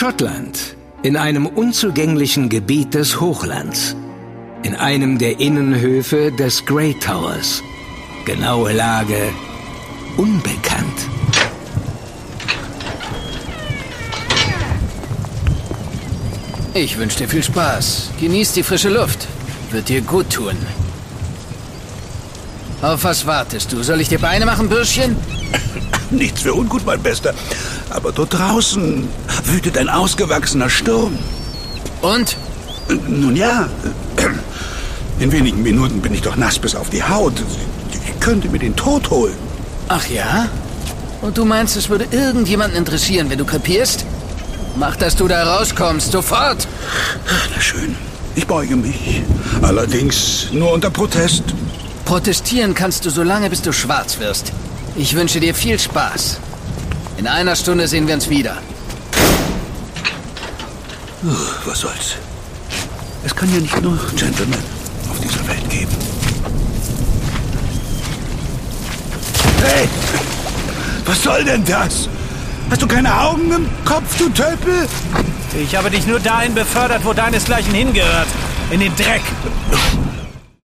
Schottland, in einem unzugänglichen Gebiet des Hochlands, in einem der Innenhöfe des Grey Towers. Genaue Lage unbekannt. Ich wünsche dir viel Spaß. Genieß die frische Luft. Wird dir gut tun. Auf was wartest du? Soll ich dir Beine machen, Bürschchen? Nichts für ungut, mein Bester. Aber dort draußen wütet ein ausgewachsener Sturm. Und? Nun ja, in wenigen Minuten bin ich doch nass bis auf die Haut. Ich könnte mir den Tod holen. Ach ja? Und du meinst, es würde irgendjemanden interessieren, wenn du krepierst? Mach, dass du da rauskommst, sofort! Na schön, ich beuge mich. Allerdings nur unter Protest. Protestieren kannst du so lange, bis du schwarz wirst. Ich wünsche dir viel Spaß. In einer Stunde sehen wir uns wieder. Was soll's? Es kann ja nicht nur Gentlemen auf dieser Welt geben. Hey! Was soll denn das? Hast du keine Augen im Kopf, du Tölpel? Ich habe dich nur dahin befördert, wo deinesgleichen hingehört. In den Dreck.